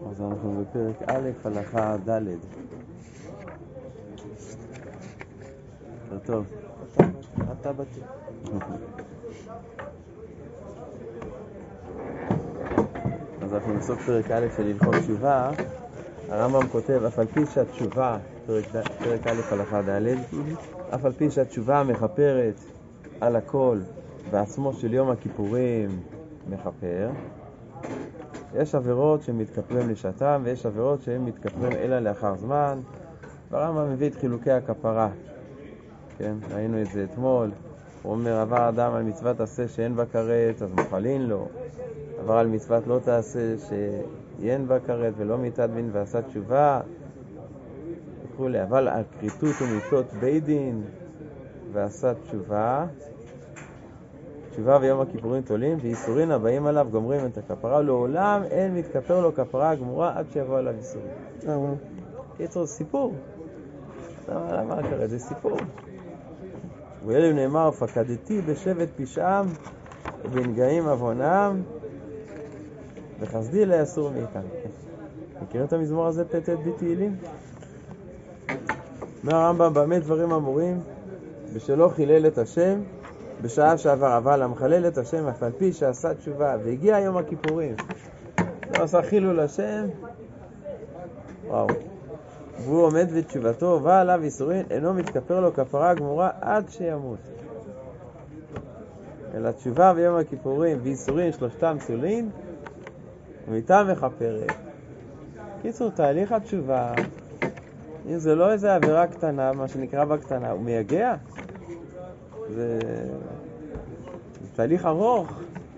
אז אנחנו בפרק א', הלכה ד'. טוב. אתה בתי. אז אנחנו בסוף פרק א' של הלכות תשובה. הרמב"ם כותב, אף על פי שהתשובה, פרק א', הלכה ד', אף על פי שהתשובה מכפרת על הכל, ועצמו של יום הכיפורים מכפר, יש עבירות שמתכפרים לשעתם, ויש עבירות שהם מתכפרים אלא לאחר זמן. והרמב"ם מביא את חילוקי הכפרה. כן, ראינו את זה אתמול. הוא אומר, עבר אדם על מצוות עשה שאין בה כרת, אז מוחלין לו. עבר על מצוות לא תעשה שאין בה כרת ולא מיתת דין ועשה תשובה. וכולי. אבל על כריתות ומיתות בית דין ועשה תשובה. תשובה ויום הכיפורים תולים, ואיסורין הבאים עליו גומרים את הכפרה. לעולם אין מתכפר לו כפרה גמורה עד שיבוא עליו איסורים. קיצור, סיפור. למה הכרת? זה סיפור. ואלו נאמר, פקדתי בשבט פשעם ובנגעים עוונם וחסדי לאסור מאיתם. מכיר את המזמור הזה, פ"ט בתהילים? מהרמב"ם, במה דברים אמורים? בשלא חילל את השם בשעה שעבר, אבל המחלל את השם אף על פי שעשה תשובה והגיע יום הכיפורים לא עשה חילול השם, וואו, והוא עומד בתשובתו ובא עליו איסורין, אינו מתכפר לו כפרה גמורה עד שימות. אלא תשובה ויום הכיפורים ואיסורין שלושתם פסולים ומיתה מכפרת. קיצור, תהליך התשובה, אם זה לא איזה עבירה קטנה, מה שנקרא בקטנה, הוא מייגע. זה תהליך ארוך.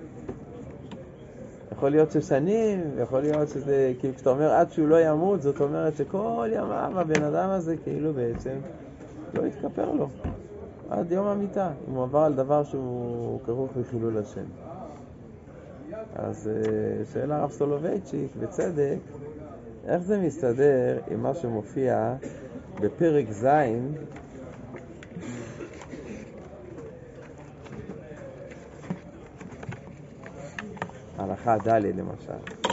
יכול להיות ששנים, יכול להיות שזה, כאילו כשאתה אומר עד שהוא לא ימות, זאת אומרת שכל ימיו הבן אדם הזה כאילו בעצם לא יתכפר לו עד יום המיטה, אם הוא עבר על דבר שהוא כרוך בחילול השם. אז שאלה הרב סולובייצ'יק בצדק, איך זה מסתדר עם מה שמופיע בפרק ז' הלכה ד' למשל,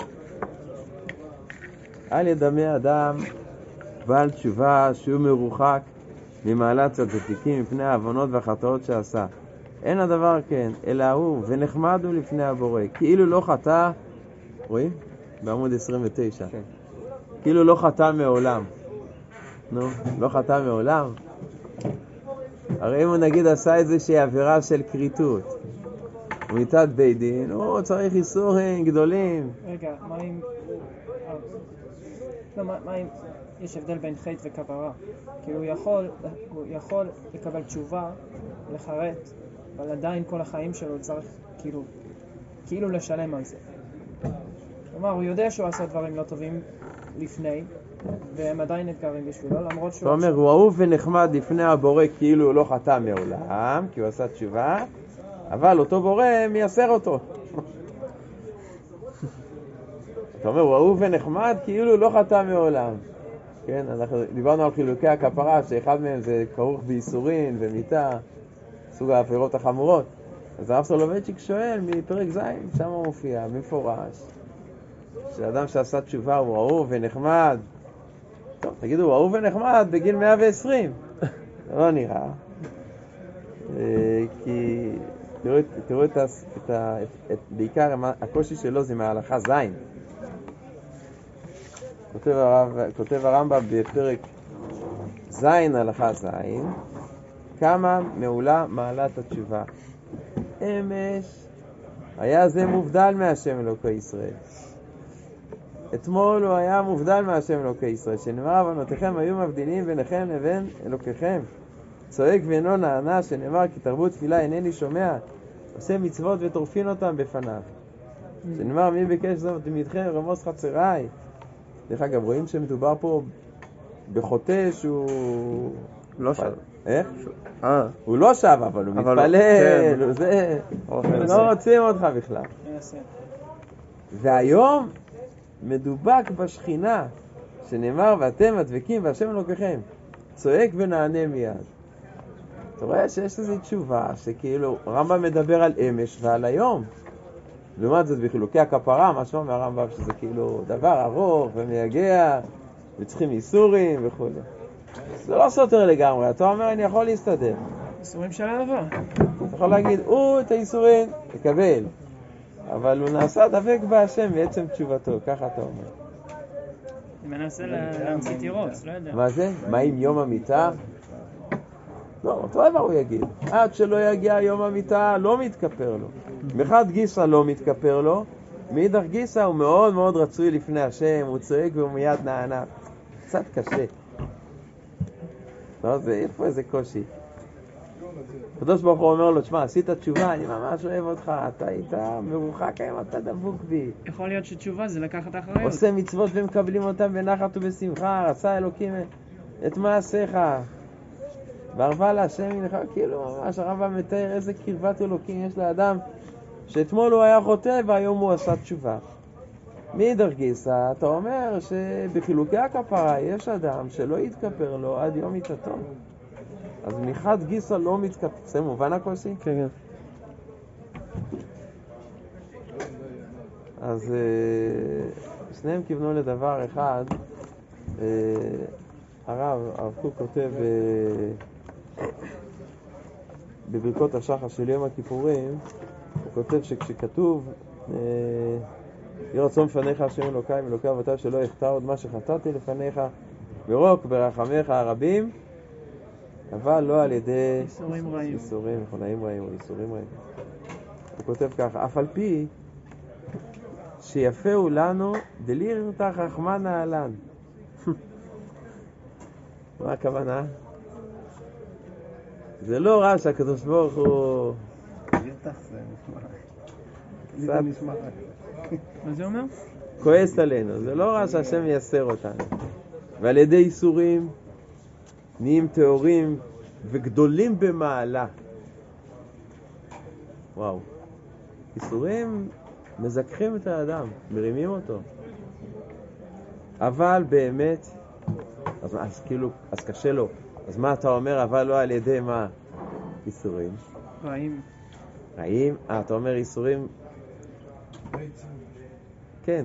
על ידמה אדם בעל תשובה שהוא מרוחק ממעלת הצדיקים מפני העוונות והחטאות שעשה, אין הדבר כן אלא הוא ונחמד הוא לפני הבורא כאילו לא חטא. רואים? בעמוד 29 כן. כאילו לא חטא מעולם. נו, לא חטא מעולם. הרי אם הוא נגיד עשה איזושהי עבירה של כריתות ומיתת בית דין, הוא צריך איסורים גדולים. רגע, מה אם... לא, מה אם יש הבדל בין חטא וכפרה? כי הוא יכול לקבל תשובה, לחרט, אבל עדיין כל החיים שלו צריך כאילו לשלם על זה. כלומר, הוא יודע שהוא עשה דברים לא טובים לפני, והם עדיין נתקרבים בשבילו, למרות שהוא... הוא אומר, הוא אהוב ונחמד לפני הבורא כאילו הוא לא חטא מעולם, כי הוא עשה תשובה, אבל אותו בורא מייסר אותו. אתה אומר, הוא אהוב ונחמד כאילו לא חטא מעולם. כן, אנחנו דיברנו על חילוקי הכפרה, שאחד מהם זה כרוך באיסורין ומיתה, סוג העבירות החמורות. אז הרב סולובייצ'יק שואל מפרק ז', שם הוא מופיע, מפורש, שאדם שעשה תשובה הוא אהוב ונחמד. טוב, תגידו, הוא אהוב ונחמד בגיל 120. לא נראה. כי תראו בעיקר הקושי שלו זה מההלכה ז'. כותב הרמב"ם בפרק ז' הלכה ז', כמה מעולה מעלת התשובה. אמש היה זה מובדל מהשם אלוקי ישראל. אתמול הוא היה מובדל מהשם אלוקי ישראל, שנאמר עוונותיכם היו מבדילים ביניכם לבין אלוקיכם. צועק ואינו נענה, שנאמר כי תרבו תפילה אינני שומע, עושה מצוות וטורפין אותם בפניו. שנאמר מי ביקש זאת תמידכם רמוס חצריי. דרך אגב, רואים שמדובר פה בחוטא שהוא לא שב. איך? הוא לא שב, אבל הוא מתפלל, הוא זה, לא רוצים אותך בכלל. והיום מדובק בשכינה, שנאמר ואתם הדבקים והשם אלוקיכם, צועק ונענה מיד. אתה רואה שיש איזו תשובה שכאילו רמב"ם מדבר על אמש ועל היום, לעומת זאת בחילוקי הכפרה, מה שאומר הרמב"ם שזה כאילו דבר ארוך ומייגע, וצריכים איסורים וכו'. זה לא סותר לגמרי, אתה אומר אני יכול להסתדר. איסורים של אהבה. אתה יכול להגיד, הוא את האיסורים יקבל, אבל הוא נעשה דבק בהשם בעצם תשובתו, ככה אתה אומר. אני מנסה להמציא תירוץ, לא יודע. מה זה? מה עם יום המיטה? לא, אותו דבר הוא יגיד. עד שלא יגיע יום המיטה לא מתכפר לו. מחד גיסא לא מתכפר לו, מאידך גיסא הוא מאוד מאוד רצוי לפני השם, הוא צועק והוא מיד נענה. קצת קשה. לא, זה איפה איזה קושי. הקדוש ברוך הוא אומר לו, תשמע, עשית תשובה, אני ממש אוהב אותך, אתה היית מרוחק היום, אתה דבוק בי. יכול להיות שתשובה זה לקחת אחריות. עושה מצוות ומקבלים אותם בנחת ובשמחה, רצה אלוקים את מעשיך. וערבה להשם מנך, כאילו ממש הרמב"ם מתאר איזה קרבת אלוקים יש לאדם, שאתמול הוא היה חוטא והיום הוא עשה תשובה. מאידך גיסא, אתה אומר שבחילוקי הכפרה יש אדם שלא יתכפר לו עד יום מיתתו. אז מחד גיסא לא מתכפר, זה מובן הקושי? כן. אז שניהם כיוונו לדבר אחד. הרב קוק כותב בברכות השחר של יום הכיפורים, הוא כותב שכשכתוב יהי רצון לפניך השם אלוקי אלוקי אבותיי שלא אחטא עוד מה שחטאתי לפניך ברוק ברחמיך הרבים, אבל לא על ידי איסורים חולאים רעים או איסורים רעים. הוא כותב ככה, אף על פי שיפהו לנו דלירתא רחמנא עלן. מה הכוונה? זה לא רע שהקדוש ברוך הוא מה זה אומר? כועס עלינו, זה לא רע שהשם יסר אותנו, ועל ידי איסורים נהיים טהורים וגדולים במעלה. וואו, איסורים מזכחים את האדם, מרימים אותו, אבל באמת אז קשה לו. אז מה אתה אומר, אבל לא על ידי מה? איסורים רעים. אתה אומר איסורים כן.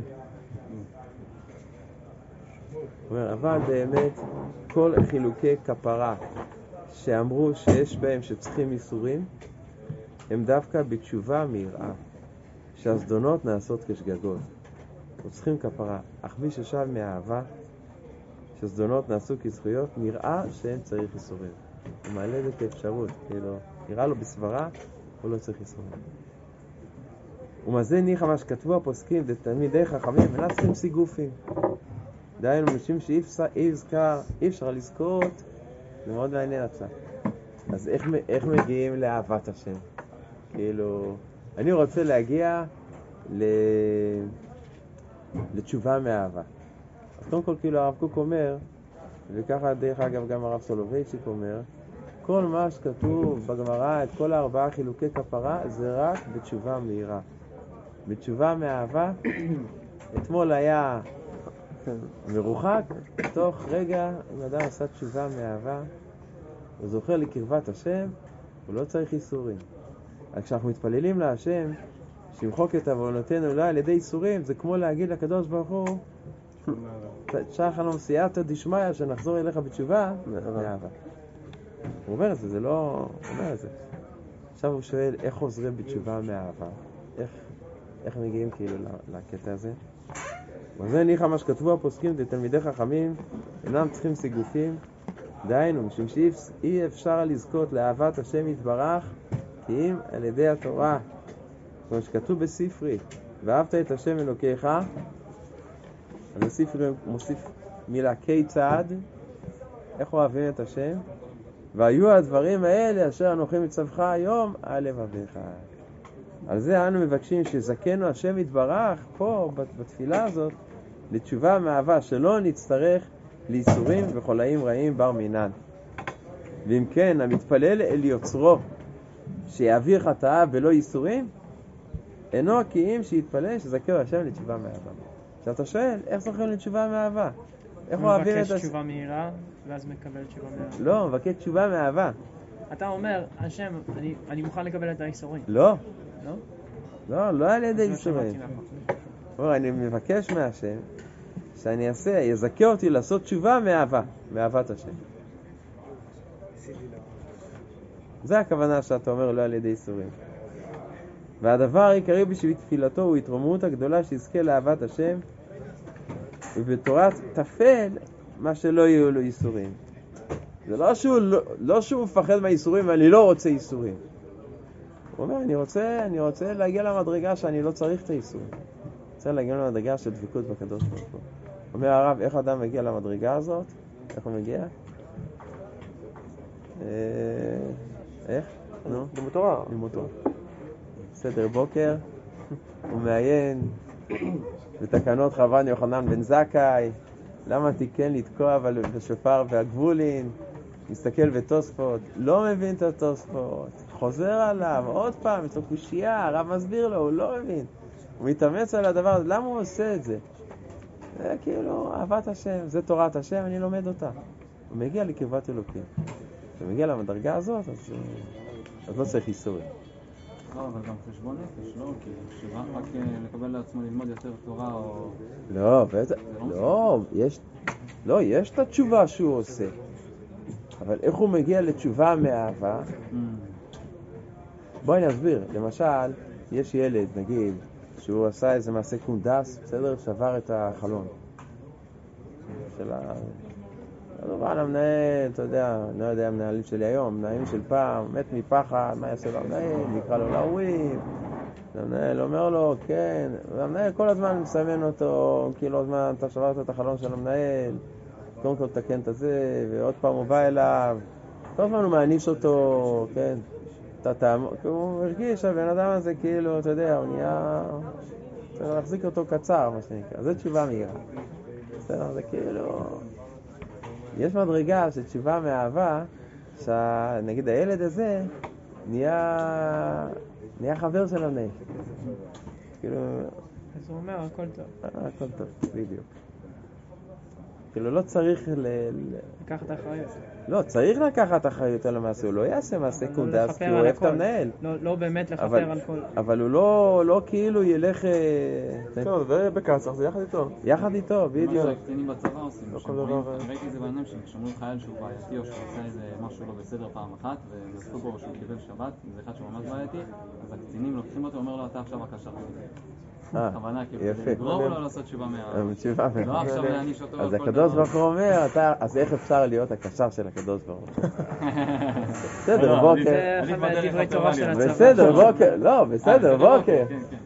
אומר, אבל באמת כל חילוקי כפרה שאמרו שיש בהם שצריכים איסורים הם דווקא בתשובה מיראה, שהזדונות נעשות כשגגות וצריכים כפרה, אך מי ששב מאהבה שזדונות נעשו כזכויות נראה שאין צריך איסורים. הוא מעלה את זה כאפשרות, כאילו נראה לו בסברה הוא לא צריך איסורים. ומזה ניחא מה שכתבו הפוסקים תלמידי חכמים אינם צריכים סיגופים, דהיינו משום שאי אפשר לזכות. זה מאוד מעניין עכשיו. אז איך מגיעים לאהבת השם? כאילו אני רוצה להגיע לתשובה מאהבה. אז קודם כל כאילו הרב קוק אומר, וככה דרך אגב גם הרב סולובייצ'יק אומר, כל מה שכתוב בגמרא, את כל 4 חילוקי כפרה, זה רק בתשובה מהירה. בתשובה מאהבה, אתמול היה מרוחק, תוך רגע אם אדם עשה תשובה מאהבה, הוא זוכר לקרבת השם, הוא לא צריך איסורים. אז כשאנחנו מתפללים להשם, שימחוק את עוונותינו לא על ידי איסורים, זה כמו להגיד לקדוש ברוך הוא, שחלום סייעתא דשמיא, שנחזור אליך בתשובה מאהבה. הוא אומר את זה, זה לא אומר את זה. עכשיו הוא שואל איך חוזרים בתשובה מאהבה, איך מגיעים כאילו לקטע הזה. וזה ניחא מה שכתבו הפוסקים לתלמידי חכמים אינם צריכים סיגופים, דהיינו משום שאי אפשר לזכות לאהבת השם יתברך כי אם על ידי התורה, כמו שכתוב בספרי, ואהבת את השם אלוקיך. אז הספרי מוסיף מילה כיצד, איך אוהבים את השם, והיו הדברים האלה אשר אנוכי מצווך היום על לבביך. על זה אנו מבקשים שזכנו השם יתברך פה בתפילה הזאת לתשובה מאהבה, שלא נצטרך לאיסורים וחולאים רעים בר מינן. ואם כן המתפלל אל יוצרו שיעביר חטאה ולא איסורים, אינו כי אם שיתפלל שזכהו השם לתשובה מאהבה. עכשיו אתה שואל, איך זוכים לתשובה מאהבה? איך אוהבים את מבקש תשובה מהירה ואז מקבל תשובה מאהבה? לא, מבקש תשובה מאהבה. אתה אומר, השם, אני מוכן לקבל את האיסורים. לא. לא? לא על ידי ייסורים. אני מבקש מהשם שאני אעשה, יזכה אותי לעשות תשובה מאהבת השם. זה הכוונה שאתה אומר לא על ידי ייסורים. והדבר העיקרי בשביל תפילתו הוא התרוממות הגדולה שיזכה לאהבת השם, ובתורת תפל מה שלא יהיו לו ייסורים. זה לא שהוא מפחד מהייסורים ואני לא רוצה ייסורים. הוא אומר, אני רוצה להגיע למדרגה שאני לא צריך את הייסורים. רוצה להגיע למדרגה של דבקות בקדוש ברוך הוא. אומר הרב, איך אדם מגיע למדרגה הזאת? איך הוא מגיע? איך? נו? לימוד תורה. סדר בוקר, הוא מעיין בתקנות חבן יוחנן בן זכאי, למה תיקן לתקוע בשופר והגבולין, מסתכל בתוספות, לא מבין את התוספות, חוזר עליו, עוד פעם, יש לו קושייה, הרב מסביר לו, הוא לא מבין. הוא מתאמץ על הדבר, למה הוא עושה את זה? זה כאילו אהבת השם, זה תורת השם, אני לומד אותה. הוא מגיע לקרבת אלוקים. כשהוא מגיע למדרגה הזאת, אז לא צריך ייסורים. לא, אבל גם חשבון נפש, לא? כי רק לקבל לעצמו ללמוד יותר תורה או... לא, יש את התשובה שהוא עושה. אבל איך הוא מגיע לתשובה מאהבה? בואי נסביר. למשל, יש ילד, נגיד, שהוא עשה איזה מעשה קונדס, בסדר? שבר את החלון. כמובן המנהל, אתה יודע, לא יודע המנהלים שלי היום, מנהלים של פעם, מת מפחד, מה יעשה לו המנהל? יקרא לו להורים, המנהל אומר לו, כן, והמנהל כל הזמן מסמן אותו, כאילו הזמן אתה שברת את החלון של המנהל, קודם כל תקן את זה, ועוד פעם הוא בא אליו, כל הזמן הוא מעניש אותו, כן, כי הוא הרגיש שהבן אדם הזה כאילו, אתה יודע, הוא נהיה, צריך להחזיק אותו קצר, מה שנקרא, זה תשובה מהירה, בסדר, זה כאילו... יש מדרגה של תשובה מאהבה, שנגיד הילד הזה נהיה חבר של המנהל. כאילו... אז הוא אומר, הכל טוב. הכל טוב, בדיוק. כאילו לא צריך לקחת אחריות. לא, צריך לקחת אחריות על המעשה, הוא לא יעשה מעשה קונדס, כי הוא אוהב את המנהל. לא באמת לכפר על כל... אבל הוא לא כאילו ילך... טוב, זה בקצר, זה יחד איתו. יחד איתו, בדיוק. מה שהקצינים בצבא עושים, ראיתי את זה בעיניים ששמעו חייל שהוא בעייתי או שהוא עושה איזה משהו לא בסדר פעם אחת, ונוספו בו שהוא קיבל שבת, זה אחד שהוא ממש בעייתי, אז הקצינים לוקחים אותו ואומר לו, אתה עכשיו הקשר. הכוונה כאילו, לגרור לו לעשות תשובה תשובה לא עכשיו להעניש אותו. אז הקדוש ברוך הוא אומר, אז איך אפשר להיות הקשר של הקדוש ברוך הוא? בסדר, בוקר. זה אחד מהדברי תורה של הצבא. בסדר, בוקר. לא, בסדר, בוקר.